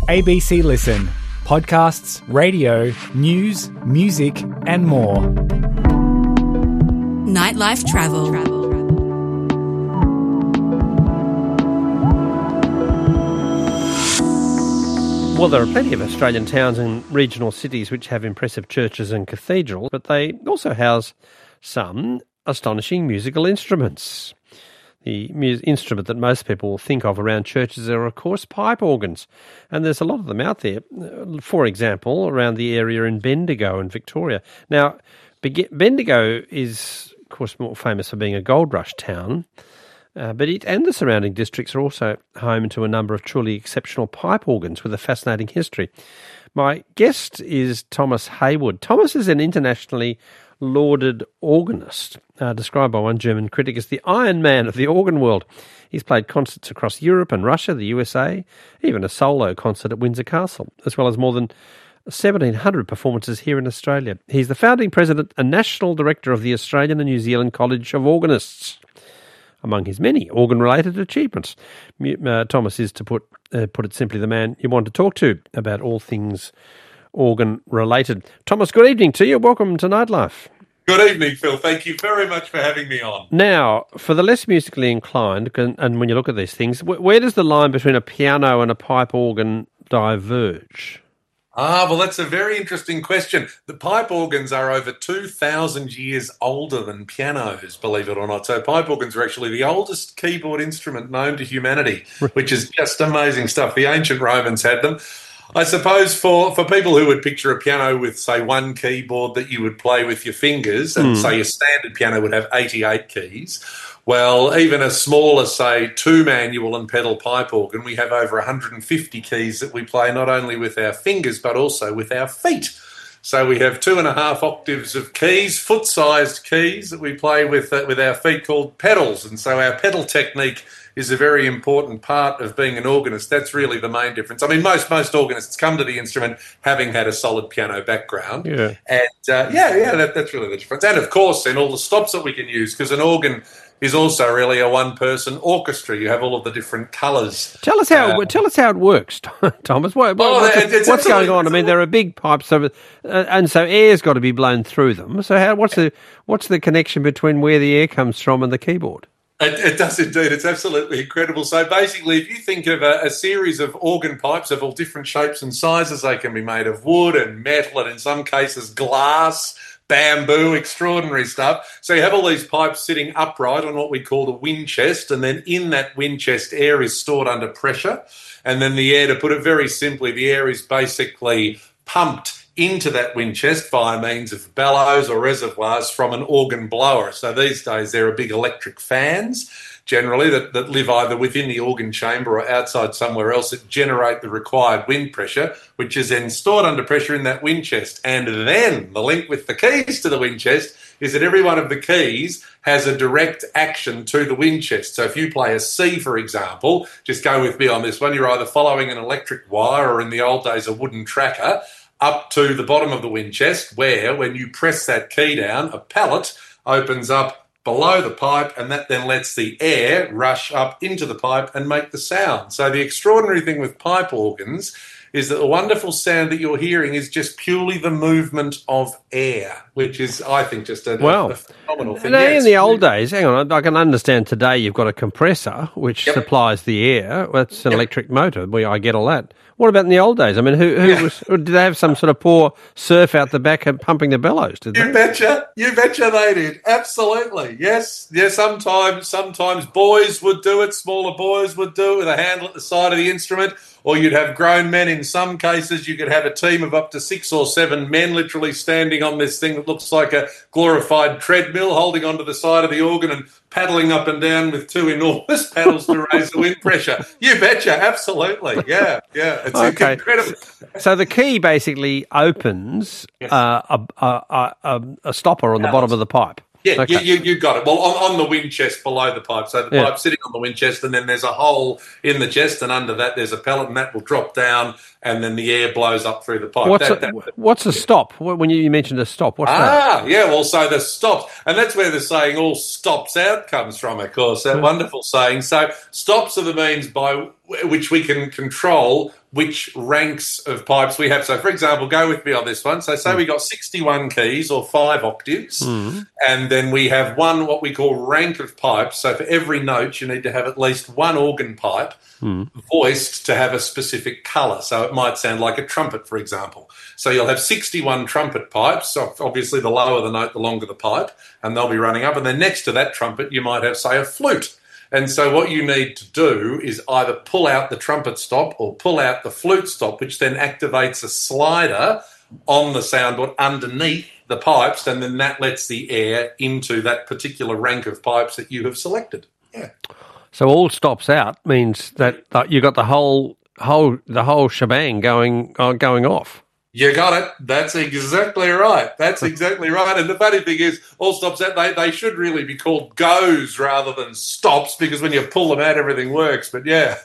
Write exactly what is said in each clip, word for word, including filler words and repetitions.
A B C Listen. Podcasts, radio, news, music and more. Nightlife Travel. Well, there are plenty of Australian towns and regional cities which have impressive churches and cathedrals, but they also house some astonishing musical instruments. The mu- instrument that most people think of around churches are, of course, pipe organs, and there's a lot of them out there. For example, around the area in Bendigo in Victoria. Now, Bendigo is, of course, more famous for being a gold rush town, uh, but it and the surrounding districts are also home to a number of truly exceptional pipe organs with a fascinating history. My guest is Thomas Haywood. Thomas is an internationally lauded organist, uh, described by one German critic as the Iron Man of the organ world. He's played concerts across Europe and Russia, the U S A, even a solo concert at Windsor Castle, as well as more than seventeen hundred performances here in Australia. He's the founding president and national director of the Australian and New Zealand College of Organists. Among his many organ-related achievements, uh, Thomas is, to put uh, put it simply, the man you want to talk to about all things organ-related. Thomas, good evening to you. Welcome to Nightlife. Good evening, Phil. Thank you very much for having me on. Now, for the less musically inclined, and when you look at these things, where does the line between a piano and a pipe organ diverge? Ah, well, that's a very interesting question. The pipe organs are over two thousand years older than pianos, believe it or not. So pipe organs are actually the oldest keyboard instrument known to humanity, which is just amazing stuff. The ancient Romans had them. I suppose for, for people who would picture a piano with, say, one keyboard that you would play with your fingers, and Mm. say a standard piano would have eighty-eight keys, well, even a smaller, say, two-manual and pedal pipe organ, we have over one hundred fifty keys that we play not only with our fingers but also with our feet. So we have two and a half octaves of keys, foot-sized keys that we play with uh, with our feet called pedals. And so our pedal technique is a very important part of being an organist. That's really the main difference. I mean, most most organists come to the instrument having had a solid piano background. Yeah. And, uh, yeah, yeah, that, that's really the difference. And, of course, then all the stops that we can use, because an organ is also really a one-person orchestra. You have all of the different colours. Tell us how. Uh, tell us how it works, Thomas. What, what, oh, what's, it's what's going on? I mean, there are big pipes, over, uh, and so air's got to be blown through them. So, how? What's the what's the connection between where the air comes from and the keyboard? It, it does indeed. It's absolutely incredible. So basically, if you think of a, a series of organ pipes of all different shapes and sizes, they can be made of wood and metal, and in some cases glass, bamboo, extraordinary stuff. So you have all these pipes sitting upright on what we call the wind chest, and then in that wind chest, air is stored under pressure. And then the air, to put it very simply, the air is basically pumped into that wind chest via means of bellows or reservoirs from an organ blower. So these days there are big electric fans, generally, that, that live either within the organ chamber or outside somewhere else, that generate the required wind pressure, which is then stored under pressure in that wind chest. And then the link with the keys to the wind chest is that every one of the keys has a direct action to the wind chest. So if you play a C, for example, just go with me on this one, you're either following an electric wire or, in the old days, a wooden tracker up to the bottom of the wind chest, where when you press that key down, a pallet opens up below the pipe, and that then lets the air rush up into the pipe and make the sound. So the extraordinary thing with pipe organs is that the wonderful sound that you're hearing is just purely the movement of air, which is, I think, just a, well, a phenomenal thing. Now, yeah, in the old days, hang on, I can understand today you've got a compressor which Yep. supplies the air. That's an Yep. electric motor. We, I get all that. What about in the old days? I mean, who, who Yeah. was? Did they have some sort of poor surf out the back and pumping the bellows? Did You they? betcha, you betcha they did. Absolutely, yes. Yeah, sometimes, sometimes boys would do it. Smaller boys would do it with a handle at the side of the instrument, or you'd have grown men. In some cases, you could have a team of up to six or seven men literally standing on this thing that looks like a glorified treadmill, holding onto the side of the organ and paddling up and down with two enormous paddles to raise the wind pressure. You betcha, absolutely. Yeah, yeah. It's Okay. incredible. So the key basically opens Yes. uh, a, a, a, a stopper on the bottom of the pipe. Yeah, Okay. you, you, you got it. Well, on, on the wind chest below the pipe. So the Yeah. pipe's sitting on the wind chest, and then there's a hole in the chest, and under that there's a pellet, and that will drop down, and then the air blows up through the pipe. What's That- a, that- what's a stop? When you mentioned a stop, what's that? Ah, yeah, well, so the stops, and that's where the saying all stops out comes from, of course, that wonderful saying. So stops are the means by which we can control which ranks of pipes we have. So, for example, go with me on this one. So, say mm. we got sixty-one keys or five octaves, mm. and then we have one what we call rank of pipes. So, for every note, you need to have at least one organ pipe mm. voiced to have a specific colour. So, it might sound like a trumpet, for example. So, you'll have sixty-one trumpet pipes. So, obviously, the lower the note, the longer the pipe, and they'll be running up. And then next to that trumpet, you might have, say, a flute. And so what you need to do is either pull out the trumpet stop or pull out the flute stop, which then activates a slider on the soundboard underneath the pipes, and then that lets the air into that particular rank of pipes that you have selected. Yeah. So all stops out means that, that you got the whole whole the whole shebang going uh, going off. You got it. That's exactly right. That's exactly right. And the funny thing is, all stops out, they, they should really be called goes rather than stops, because when you pull them out, everything works. But yeah.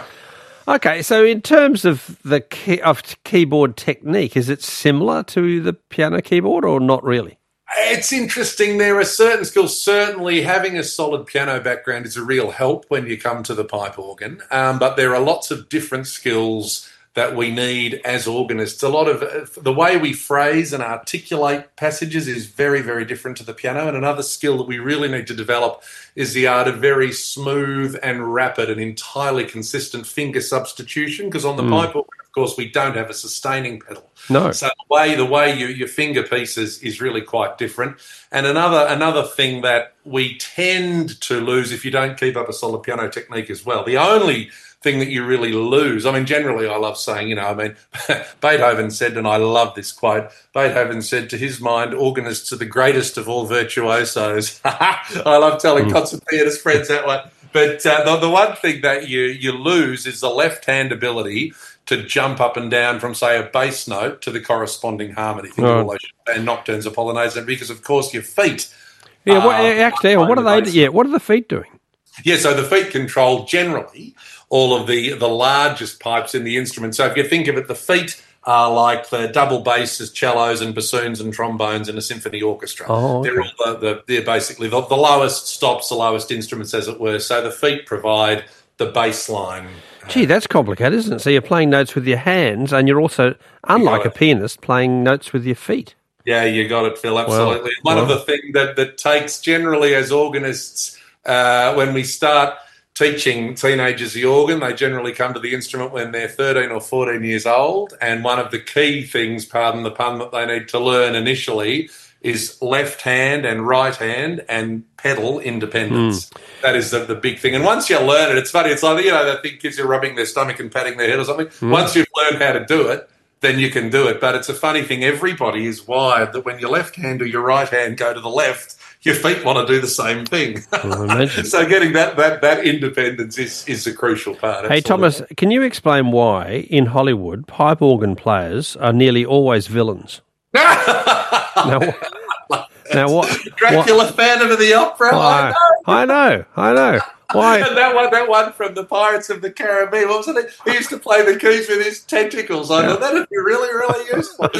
Okay, so in terms of the key, of keyboard technique, is it similar to the piano keyboard or not really? It's interesting. There are certain skills. Certainly having a solid piano background is a real help when you come to the pipe organ. Um, but there are lots of different skills that we need as organists. A lot of uh, the way we phrase and articulate passages is very, very different to the piano. And another skill that we really need to develop is the art of very smooth and rapid and entirely consistent finger substitution, because on the mm. pipe organ, of course, we don't have a sustaining pedal. No. So the way the way you, your finger pieces is really quite different. And another another thing that we tend to lose if you don't keep up a solid piano technique as well. The only thing that you really lose. I mean, generally I love saying, you know, I mean, Beethoven said, and I love this quote, Beethoven said, to his mind, organists are the greatest of all virtuosos. I love telling mm. concert pianist friends that one. But uh, the, the one thing that you, you lose is the left-hand ability to jump up and down from, say, a bass note to the corresponding harmony. Think oh. of all those and nocturnes or polonaises, because, of course, your feet. Yeah, what, actually, what are they? Yeah, what are the feet doing? Yeah, so the feet control generally all of the, the largest pipes in the instrument. So if you think of it, the feet are like the double basses, cellos and bassoons and trombones in a symphony orchestra. Oh, okay. They're all the, the, they're basically the, the lowest stops, the lowest instruments, as it were. So the feet provide the bass line. Gee, that's complicated, isn't it? So you're playing notes with your hands, and you're also, unlike a pianist, playing notes with your feet. Yeah, you got it, Phil, absolutely. Well, One well. of the things that, that takes generally as organists, uh, when we start teaching teenagers the organ, they generally come to the instrument when they're thirteen or fourteen years old, and one of the key things, pardon the pun, that they need to learn initially is left hand and right hand and pedal independence. Mm. That is the, the big thing. And once you learn it, it's funny, it's like, you know, they think kids are rubbing their stomach and patting their head or something. Mm. Once you've learned how to do it, then you can do it. But it's a funny thing, everybody is wired that when your left hand or your right hand go to the left, your feet want to do the same thing. Well, so getting that, that, that independence is, is a crucial part. Hey, absolutely. Thomas, can you explain why in Hollywood pipe organ players are nearly always villains? now, now what? Dracula, what, Phantom of the Opera. Oh, I, I know, I know. Why? And that one, that one from the Pirates of the Caribbean, what was it? He used to play the keys with his tentacles. I yeah. thought that'd be really, really useful.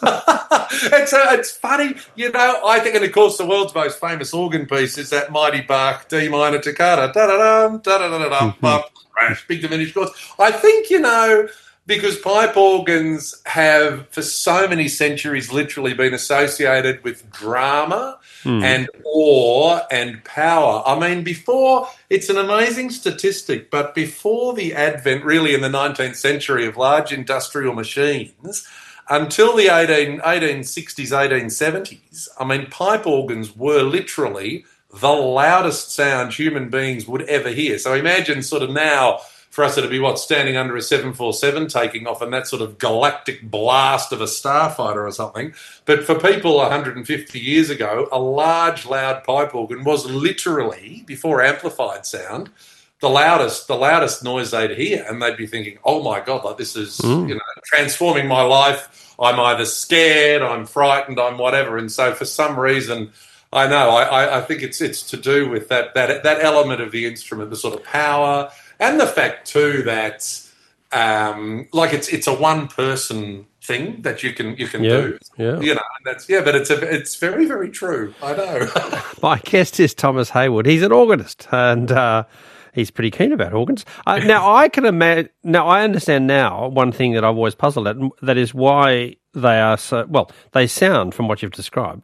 And so it's funny, you know, I think, and of course the world's most famous organ piece is that mighty Bach D minor toccata. Da-da-dum, da-da-da-da-dum, bump, crash, big diminished chords. I think, you know, because pipe organs have, for so many centuries, literally been associated with drama mm. and awe and power. I mean, before, it's an amazing statistic, but before the advent, really in the nineteenth century, of large industrial machines, until the eighteen, eighteen sixties, eighteen seventies, I mean, pipe organs were literally the loudest sound human beings would ever hear. So imagine sort of now, for us it'd be, what, standing under a seven forty-seven taking off and that sort of galactic blast of a starfighter or something. But for people one hundred fifty years ago, a large, loud pipe organ was literally, before amplified sound, the loudest the loudest noise they'd hear. And they'd be thinking, oh, my God, like this is mm. you know, transforming my life. I'm either scared, I'm frightened, I'm whatever. And so for some reason, I know, I, I think it's it's to do with that, that that element of the instrument, the sort of power. And the fact too that, um, like it's it's a one person thing that you can you can yeah, do, yeah. you know. And that's yeah, but it's a, it's very very true. I know. My guest is Thomas Hayward. He's an organist, and uh, he's pretty keen about organs. Uh, now, I can imagine. Now, I understand now one thing that I've always puzzled at, and that is why they are so well. They sound, from what you've described,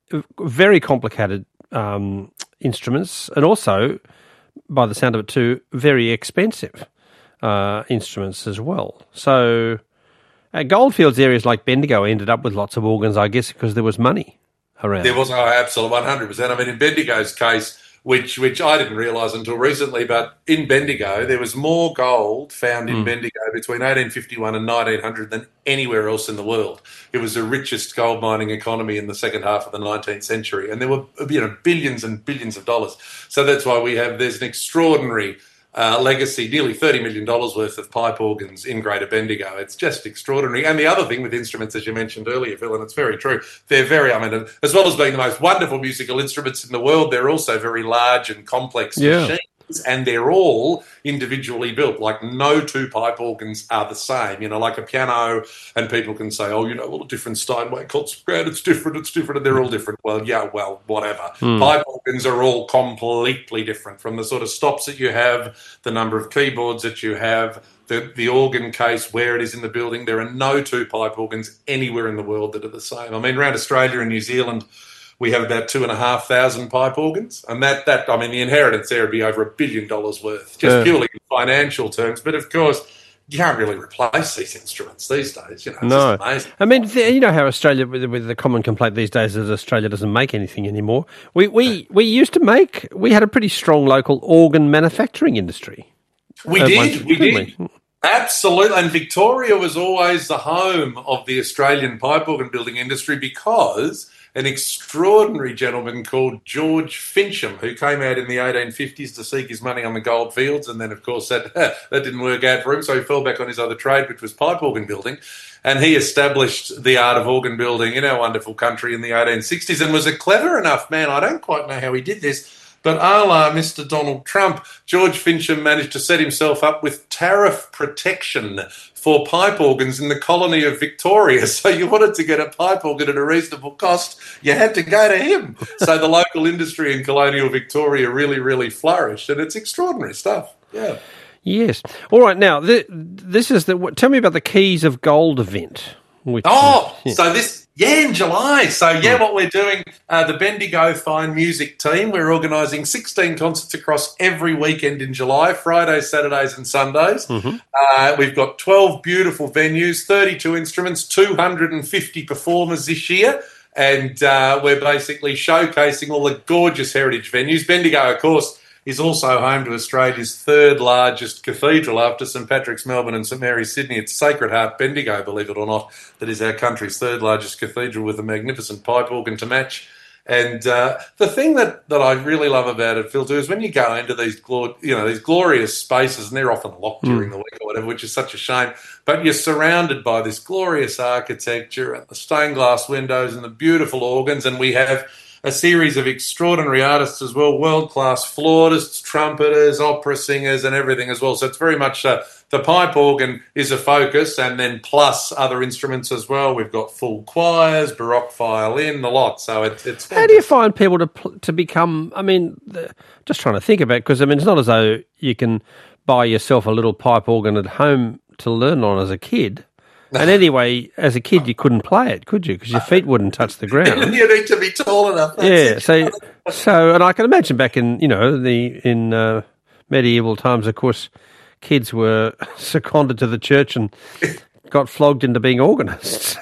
very complicated um, instruments, and also, by the sound of it too, very expensive uh, instruments as well. So, uh, Goldfields areas like Bendigo ended up with lots of organs, I guess, because there was money around. There was, oh, absolutely, one hundred percent. I mean, in Bendigo's case, which which I didn't realise until recently, but in Bendigo, there was more gold found in mm. Bendigo between eighteen fifty-one and nineteen hundred than anywhere else in the world. It was the richest gold mining economy in the second half of the nineteenth century, and there were, you know, billions and billions of dollars. So that's why we have, there's an extraordinary Uh, legacy, nearly thirty million dollars worth of pipe organs in Greater Bendigo. It's just extraordinary. And the other thing with instruments, as you mentioned earlier, Phil, and it's very true, they're very, I mean, as well as being the most wonderful musical instruments in the world, they're also very large and complex yeah. machines. And they're all individually built. Like no two pipe organs are the same. You know, like a piano, and people can say, oh, you know, well, a different Steinway concert, it's different, it's different, and they're all different. Well, yeah, well, whatever. Mm. Pipe organs are all completely different, from the sort of stops that you have, the number of keyboards that you have, the, the organ case, where it is in the building. There are no two pipe organs anywhere in the world that are the same. I mean, around Australia and New Zealand, we have about two and a half thousand pipe organs, and that, that I mean, the inheritance there would be over a billion dollars worth, just yeah. purely in financial terms. But of course, you can't really replace these instruments these days. You know, it's no. just amazing. I mean, you know how Australia, with, with the common complaint these days is Australia doesn't make anything anymore. We we we used to make. We had a pretty strong local organ manufacturing industry. We did. We did. We? Absolutely. And Victoria was always the home of the Australian pipe organ building industry, because an extraordinary gentleman called George Fincham, who came out in the eighteen fifties to seek his money on the gold fields, and then, of course, that, that didn't work out for him, so he fell back on his other trade, which was pipe organ building, and he established the art of organ building in our wonderful country in the eighteen sixties, and was a clever enough man. I don't quite know how he did this, but a la Mister Donald Trump, George Fincham managed to set himself up with tariff protection for pipe organs in the colony of Victoria. So you wanted to get a pipe organ at a reasonable cost, you had to go to him. So the local industry in colonial Victoria really, really flourished, and it's extraordinary stuff. Yeah. Yes. All right. Now, th- this is the. Tell me about the Keys of Gold event. Which, oh, yeah. so this, yeah, in July. So, yeah, what we're doing, uh, the Bendigo Fine Music team, we're organising sixteen concerts across every weekend in July, Fridays, Saturdays and Sundays. Mm-hmm. Uh, we've got twelve beautiful venues, thirty-two instruments, two hundred fifty performers this year, and uh, we're basically showcasing all the gorgeous heritage venues. Bendigo, of course, is also home to Australia's third largest cathedral after St Patrick's Melbourne and St Mary's Sydney. It's Sacred Heart Bendigo, believe it or not, that is our country's third largest cathedral, with a magnificent pipe organ to match. And uh, the thing that, that I really love about it, Phil, too, is when you go into these glor- you know these glorious spaces, and they're often locked mm. during the week or whatever, which is such a shame, but you're surrounded by this glorious architecture and the stained glass windows and the beautiful organs, and we have a series of extraordinary artists as well, world-class flautists, trumpeters, opera singers and everything as well. So it's very much uh, the pipe organ is a focus, and then plus other instruments as well. We've got full choirs, baroque violin, the lot. So it, it's... How do you find people to to become, I mean, the, just trying to think about it, because, I mean, it's not as though you can buy yourself a little pipe organ at home to learn on as a kid. And anyway, as a kid, you couldn't play it, could you? Because your feet wouldn't touch the ground. You need to be tall enough. That's yeah. it. So, so, and I can imagine back in, you know, the in uh, medieval times, of course, kids were seconded to the church and got flogged into being organists.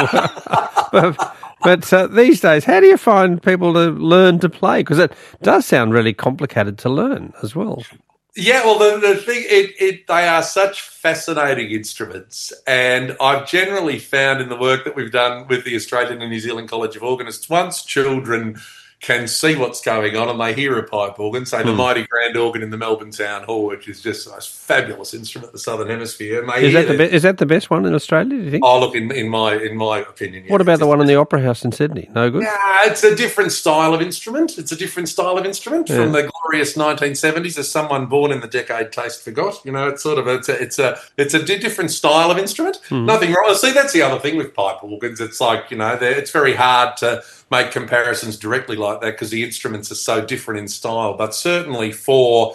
but but uh, these days, how do you find people to learn to play? Because it does sound really complicated to learn as well. Yeah, well, the, the thing, it, it, they are such fascinating instruments, and I've generally found in the work that we've done with the Australian and New Zealand College of Organists, once children can see what's going on and they hear a pipe organ, say the hmm. mighty grand organ in the Melbourne Town Hall, which is just a fabulous instrument in the Southern Hemisphere. And they is, that the be- is that the best one in Australia, do you think? Oh, look, in, in my in my opinion, yeah. What about the one in the Opera House in Sydney? No good? Nah, it's a different style of instrument. It's a different style of instrument yeah. from the glorious nineteen seventies, as someone born in the decade taste forgot. You know, it's sort of a, it's a it's a, it's a different style of instrument. Mm. Nothing wrong. See, that's the other thing with pipe organs. It's like, you know, it's very hard to make comparisons directly like that because the instruments are so different in style. But certainly for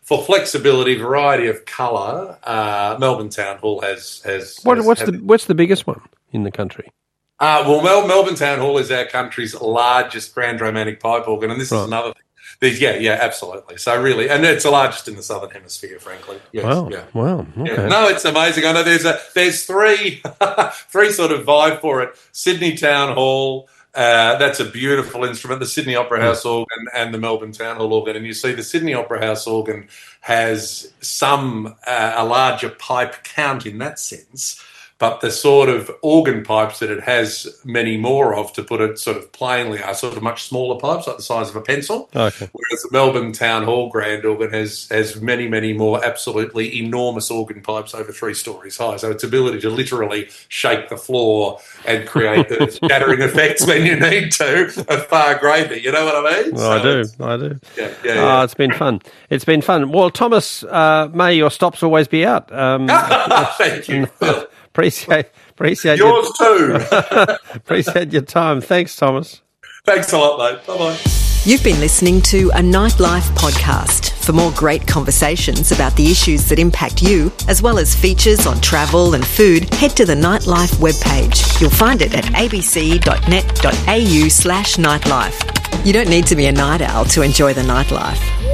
for flexibility, variety of colour, uh, Melbourne Town Hall has has. What, has what's has, the what's the biggest one in the country? Uh, well, Mel- Melbourne Town Hall is our country's largest grand romantic pipe organ, and this Right. is another thing. These, yeah, yeah, absolutely. So really, and it's the largest in the Southern Hemisphere, frankly. Yes, Wow, yeah. wow, okay. Yeah. No, it's amazing. I know there's a there's three three sort of vibe for it. Sydney Town Hall, uh, that's a beautiful instrument. The Sydney Opera House organ and the Melbourne Town Hall organ. And you see the Sydney Opera House organ has some uh, a larger pipe count in that sense. But the sort of organ pipes that it has many more of, to put it sort of plainly, are sort of much smaller pipes, like the size of a pencil. Okay. Whereas the Melbourne Town Hall grand organ has has many, many more absolutely enormous organ pipes over three stories high. So its ability to literally shake the floor and create the shattering effects when you need to are far greater. You know what I mean? Well, I do, I do. Yeah, yeah, Oh, yeah. it's been fun. It's been fun. Well, Thomas, uh, may your stops always be out. Um, Thank you, Phil. appreciate appreciate Yours too. your, appreciate your time. Thanks, Thomas. Thanks a lot, mate. Bye-bye. You've been listening to a Nightlife podcast. For more great conversations about the issues that impact you, as well as features on travel and food, head to the Nightlife webpage. You'll find it at abc.net.au slash nightlife. You don't need to be a night owl to enjoy the nightlife.